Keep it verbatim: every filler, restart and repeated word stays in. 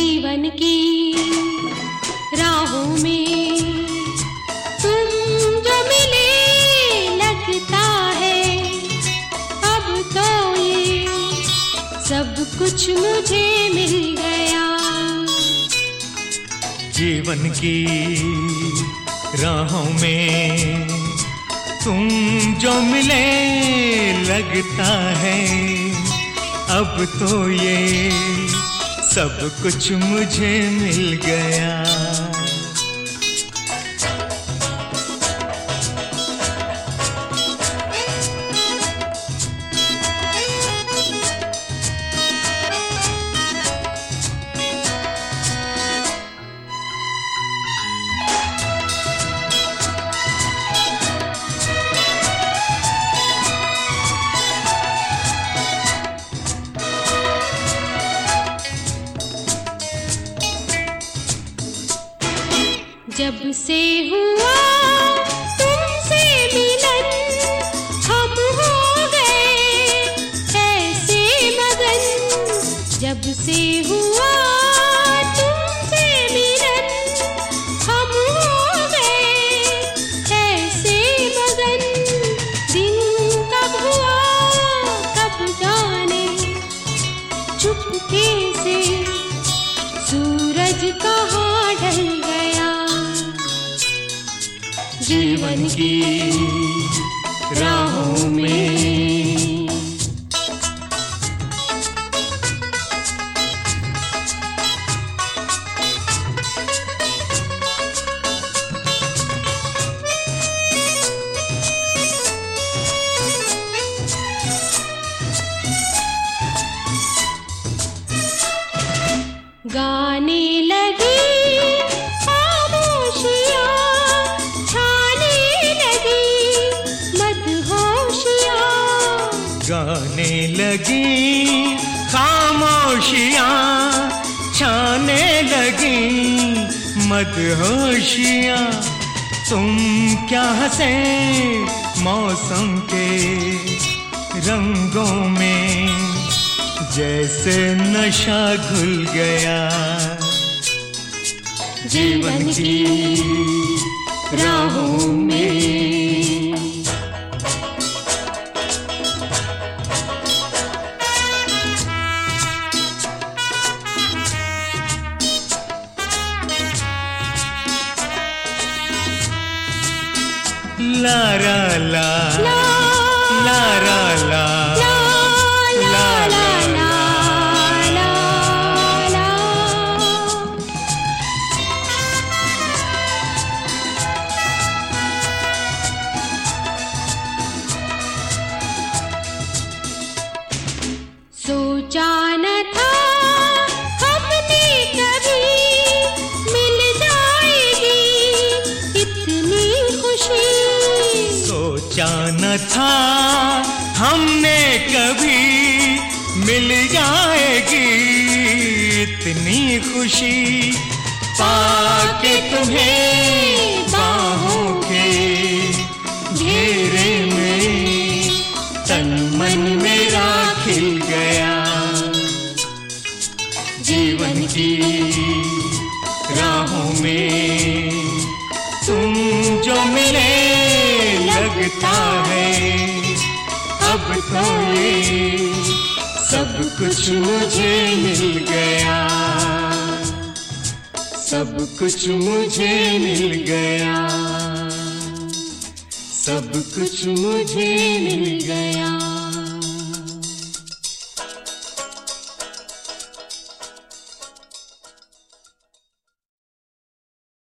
जीवन की राहों में तुम जो मिले, लगता है अब तो ये सब कुछ मुझे मिल गया। जीवन की राहों में तुम जो मिले, लगता है अब तो ये सब कुछ मुझे मिल गया। जब से हुआ तुमसे मिलन, हम हो गए ऐसे मगन। जब से हुआ तुमसे मिलन, हम हो गए ऐसे मगन। दिन कब हुआ कब जाने, चुपके से सूरज कहाँ ढल गया। जीवन की राहों में गाने लगी गाने लगी खामोशियाँ, छाने लगी मदहोशियाँ। तुम क्या हंसे मौसम के रंगों में, जैसे नशा घुल गया। जीवन की राहों में ला रा ला ला रा ला ला ला ला ला। सोचा न था हमने कभी मिल जाएगी इतनी खुशी। सोचा न था हमने कभी मिल जाएगी इतनी खुशी। पाके तुम्हें बाहों के घेरे में, तन मन मेरा खिल गया। जीवन की राहों में तुम जो मिले, लगता है अब तो ये सब कुछ मुझे मिल गया। सब कुछ मुझे मिल गया। सब कुछ मुझे मिल गया।